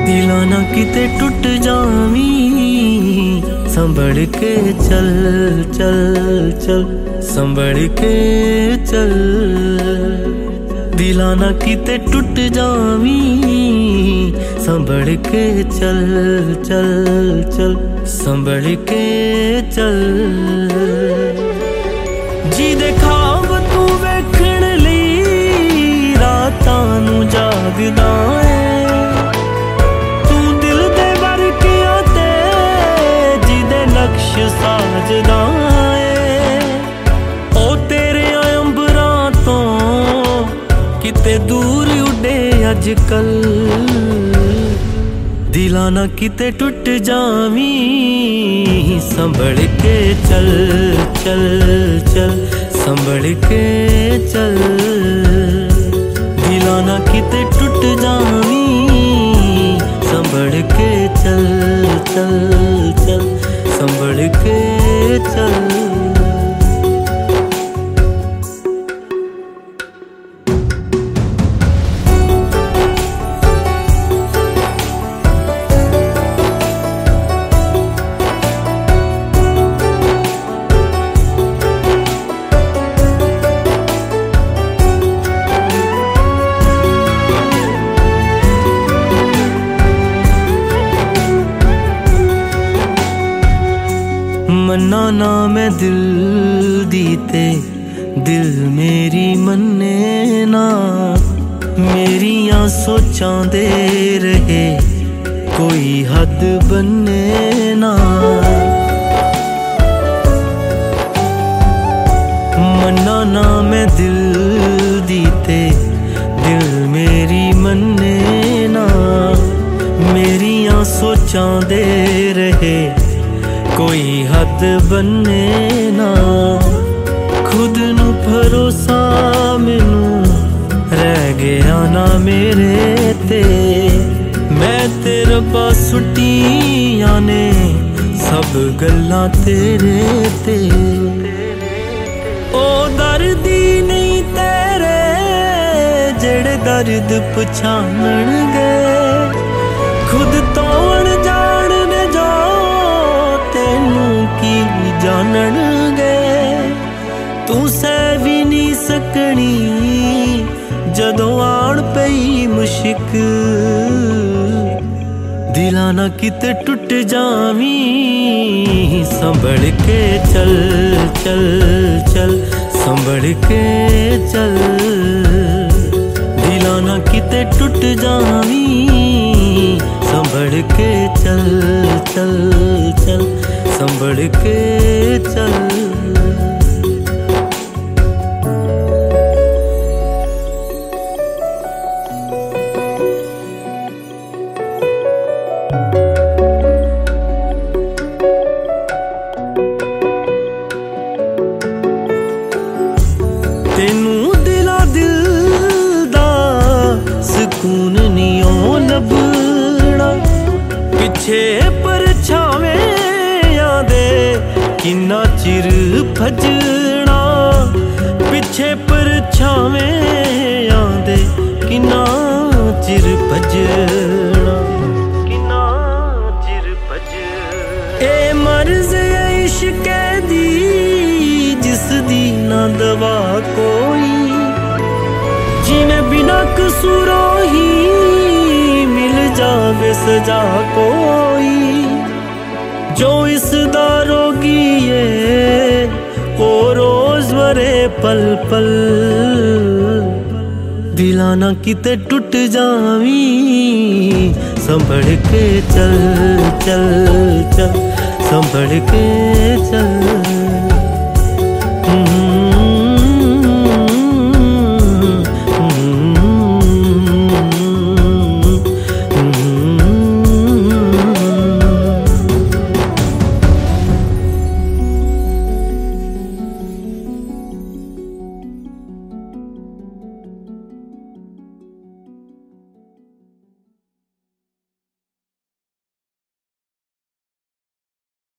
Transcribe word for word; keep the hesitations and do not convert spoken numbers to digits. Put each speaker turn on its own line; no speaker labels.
दिला ना किते टुट जावी, संभल के चल चल चल, संभल के चल। दिला ना किते टुट जावी, संभल के चल चल चल, संभल के चल। जी दे ख्वाब तू वेखण लई रातां नू जागदा है, तू दिल दे वरकियां ते जिदे नक्श साजदा है। ओ तेरे अंबरां तो किते दूर उडे अजकल, दिला ना किते टुट जावी, संभल के चल चल चल, संभल के चल। दिला ना किते टुट जावी, संभल के चल चल चल, संभल के चल। मन्ना ना मैं दिल दीते, दिल मेरी मन्ने ना, मेरियां सोचां दे रहे कोई हद बन्ने ना। मन्ना ना मैं दिल दीते, दिल मेरी मन्ने ना, मेरियां सोचां दे रहे कोई हद बन्ने ना। खुद नू भरोसा मैनू रह गया ना मेरे ते, मैं ते रब्बा सुटियां ने सब गल्लां तेरे ते। ओ दर्दी नहीं तेरे जेड़े दर्द पछाणनगे, खुद तो अनजान ने जो तेनू की जाननगे। तू सह भी नहीं सकनी जदों आण पई मुश्किल, दिला ना किते टुट जावी, संभल के चल चल चल, संभल के चल। दिला ना किते टुट जावी, संभल के चल चल चल, संभल के चल। तेनू दिला दिल दा सुकून नहीं ओ लभना, पिछे परछावें आंदे किन्ना चिर भजना। पिछे परछावें आंदे किन्ना चिर भजना, किन्ना चिर भजना। ए मर्ज़ इश्क दी जिस दी ना दवा कोई, जिन्हें बिना कसूरों ही मिल जावे सजा कोई। जो इस दा रोगी है ओ रोज मरे पल पल, दिला ना किते टुट जावी, संभल के चल चल चल, संभल के चल।